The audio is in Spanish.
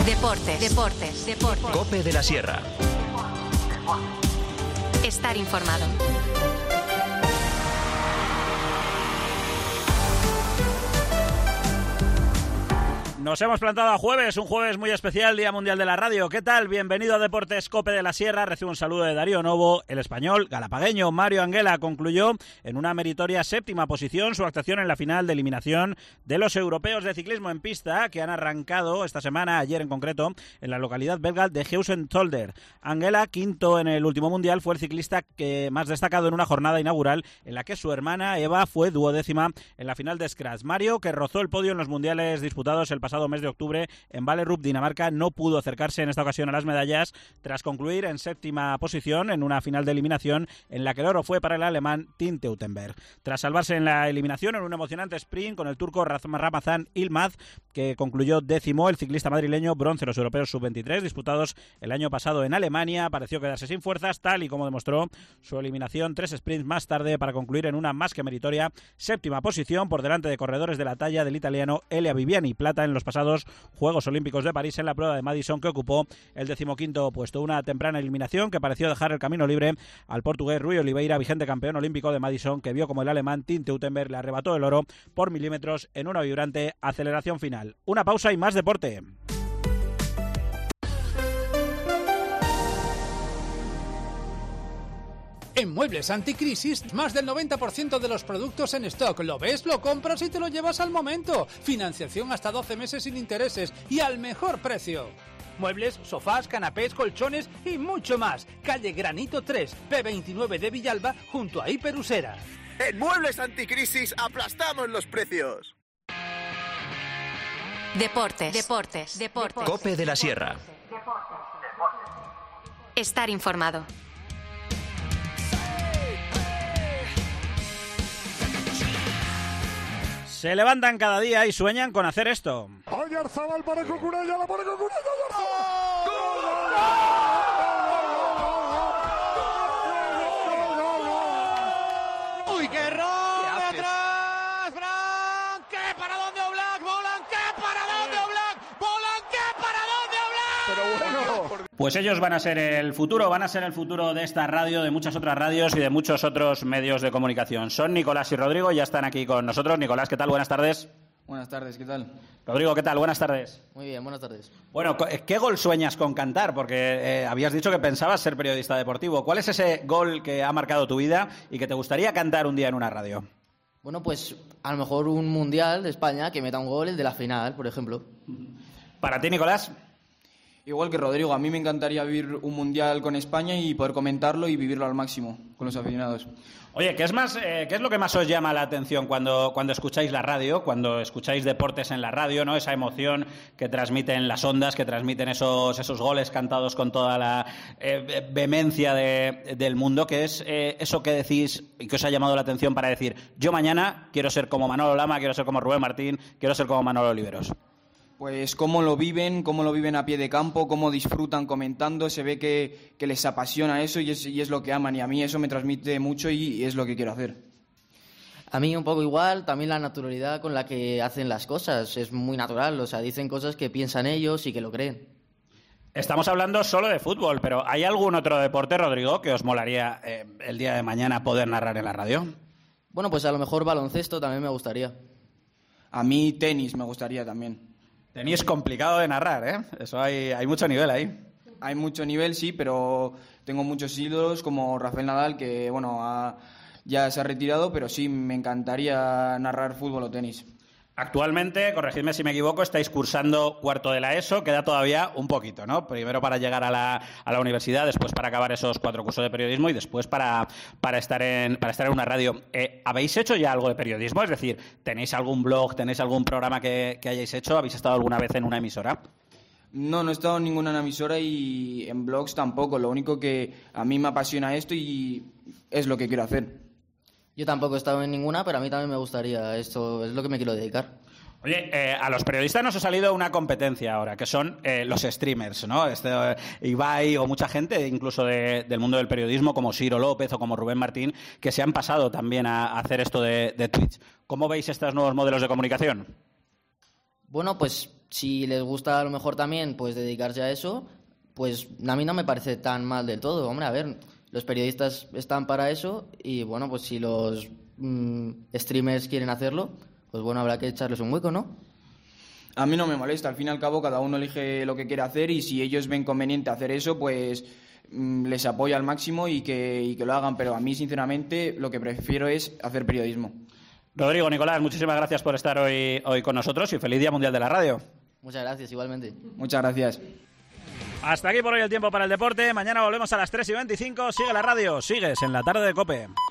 Deportes. COPE de la Sierra. Estar informado. Nos hemos plantado a jueves, un jueves muy especial, Día Mundial de la Radio. ¿Qué tal? Bienvenido a Deportes COPE de la Sierra. Recibe un saludo de Darío Novo. El español galapagueño Mario Anguela concluyó en una meritoria séptima posición su actuación en la final de eliminación de los europeos de ciclismo en pista que han arrancado esta semana, ayer en concreto, en la localidad belga de Heusden-Zolder. Anguela, quinto en el último mundial, fue el ciclista que más destacado en una jornada inaugural en la que su hermana Eva fue duodécima en la final de Scratch. Mario, que rozó el podio en los mundiales disputados el pasado mes de octubre en Valerup, Dinamarca, no pudo acercarse en esta ocasión a las medallas tras concluir en séptima posición en una final de eliminación en la que el oro fue para el alemán Tim Teutenberg. Tras salvarse en la eliminación en un emocionante sprint con el turco Ramazan Yilmaz, que concluyó décimo, el ciclista madrileño bronce en los europeos sub-23 disputados el año pasado en Alemania pareció quedarse sin fuerzas, tal y como demostró su eliminación 3 sprints más tarde para concluir en una más que meritoria séptima posición por delante de corredores de la talla del italiano Elia Viviani, plata en los pasados Juegos Olímpicos de París en la prueba de Madison, que ocupó el 15º puesto. Una temprana eliminación que pareció dejar el camino libre al portugués Rui Oliveira, vigente campeón olímpico de Madison, que vio como el alemán Tim Teutenberg le arrebató el oro por milímetros en una vibrante aceleración final. Una pausa y más deporte. En Muebles Anticrisis, más del 90% de los productos en stock. ¿Lo ves? Lo compras y te lo llevas al momento. Financiación hasta 12 meses sin intereses y al mejor precio. Muebles, sofás, canapés, colchones y mucho más. Calle Granito 3, P29 de Villalba, junto a Hiperusera. En Muebles Anticrisis aplastamos los precios. Deportes. COPE de la Sierra. Estar informado. Se levantan cada día y sueñan con hacer esto. Oyarzabal para Cucurella, la pone Cucurella. ¡Uy, qué error! ¡De atrás! ¡Blanc! ¿Qué para dónde Oblak? ¡Bolan! ¿Qué para dónde Oblak? ¡Bolan! ¿Qué para dónde Oblak? Pero bueno. Pues ellos van a ser el futuro de esta radio, de muchas otras radios y de muchos otros medios de comunicación. Son Nicolás y Rodrigo, ya están aquí con nosotros. Nicolás, ¿qué tal? Buenas tardes. Buenas tardes, ¿qué tal? Rodrigo, ¿qué tal? Buenas tardes. Muy bien, buenas tardes. Bueno, ¿qué gol sueñas con cantar? Porque habías dicho que pensabas ser periodista deportivo. ¿Cuál es ese gol que ha marcado tu vida y que te gustaría cantar un día en una radio? Bueno, pues a lo mejor un mundial de España que meta un gol, el de la final, por ejemplo. ¿Para ti, Nicolás? Igual que Rodrigo, a mí me encantaría vivir un mundial con España y poder comentarlo y vivirlo al máximo con los aficionados. Oye, ¿qué es lo que más os llama la atención cuando escucháis la radio, cuando escucháis deportes en la radio, ¿no? Esa emoción que transmiten las ondas, que transmiten esos goles cantados con toda la vehemencia del mundo, que es eso que decís y que os ha llamado la atención para decir, yo mañana quiero ser como Manolo Lama, quiero ser como Rubén Martín, quiero ser como Manolo Oliveros? Pues cómo lo viven a pie de campo, cómo disfrutan comentando, se ve que les apasiona eso y es lo que aman, y a mí eso me transmite mucho y es lo que quiero hacer. A mí un poco igual, también la naturalidad con la que hacen las cosas, es muy natural, o sea, dicen cosas que piensan ellos y que lo creen. Estamos hablando solo de fútbol, pero ¿hay algún otro deporte, Rodrigo, que os molaría el día de mañana poder narrar en la radio? Bueno, pues a lo mejor baloncesto también me gustaría. A mí tenis me gustaría también. Tenis complicado de narrar, ¿eh? Eso hay mucho nivel ahí. Hay mucho nivel, sí, pero tengo muchos ídolos como Rafael Nadal, que bueno, ya se ha retirado, pero sí, me encantaría narrar fútbol o tenis. Actualmente, corregidme si me equivoco, estáis cursando cuarto de la ESO, queda todavía un poquito, ¿no? Primero para llegar a la universidad, después para acabar esos 4 cursos de periodismo y después para estar en una radio. ¿Habéis hecho ya algo de periodismo? Es decir, ¿tenéis algún blog, tenéis algún programa que hayáis hecho? ¿Habéis estado alguna vez en una emisora? No he estado en ninguna emisora y en blogs tampoco. Lo único que a mí me apasiona esto y es lo que quiero hacer. Yo tampoco he estado en ninguna, pero a mí también me gustaría. Esto es lo que me quiero dedicar. Oye, a los periodistas nos ha salido una competencia ahora, que son los streamers, ¿no? Ibai o mucha gente, incluso del mundo del periodismo, como Ciro López o como Rubén Martín, que se han pasado también a hacer esto de Twitch. ¿Cómo veis estos nuevos modelos de comunicación? Bueno, pues si les gusta a lo mejor también pues dedicarse a eso, pues a mí no me parece tan mal del todo. Hombre, a ver, los periodistas están para eso y bueno, pues si los streamers quieren hacerlo, pues bueno, habrá que echarles un hueco, ¿no? A mí no me molesta, al fin y al cabo cada uno elige lo que quiere hacer y si ellos ven conveniente hacer eso, pues les apoyo al máximo y que lo hagan, pero a mí sinceramente lo que prefiero es hacer periodismo. Rodrigo, Nicolás, muchísimas gracias por estar hoy con nosotros y feliz Día Mundial de la Radio. Muchas gracias, igualmente. Muchas gracias. Hasta aquí por hoy el tiempo para el deporte. Mañana volvemos a las 3:25. Sigue la radio, sigues en la tarde de COPE.